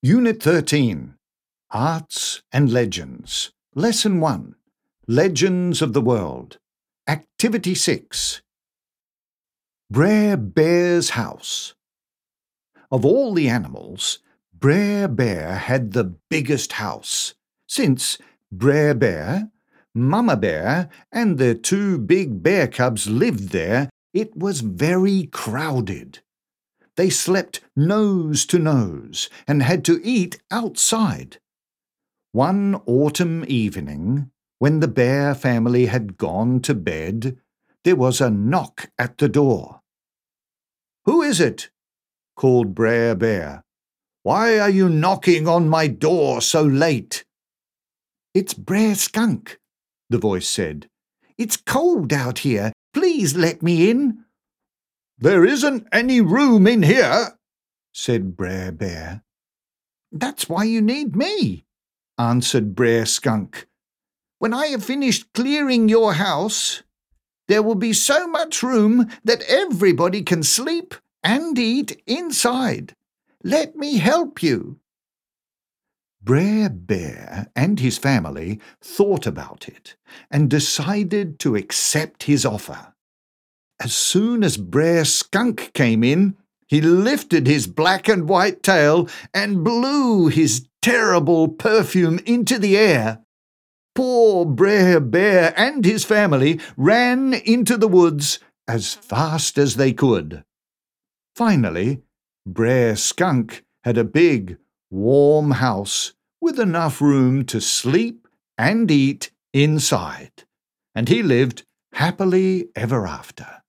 Unit 13, Arts and Legends. Lesson 1, Legends of the World. Activity 6. Brer Bear's House. Of all the animals, Brer Bear had the biggest house, since Brer Bear, Mama Bear, and their 2 big bear cubs lived there. It was very crowded. They slept nose to nose and had to eat outside. One autumn evening, when the bear family had gone to bed, there was a knock at the door. "Who is it?" called Brer Bear. "Why are you knocking on my door so late?" "It's Brer Skunk," the voice said. "It's cold out here. Please let me in." "There isn't any room in here," said Brer Bear. "That's why you need me," answered Brer Skunk. "When I have finished clearing your house, there will be so much room that everybody can sleep and eat inside. Let me help you." Brer Bear and his family thought about it and decided to accept his offer. As soon as Brer Skunk came in, he lifted his black and white tail and blew his terrible perfume into the air. Poor Brer Bear and his family ran into the woods as fast as they could. Finally, Brer Skunk had a big, warm house with enough room to sleep and eat inside, and he lived happily ever after.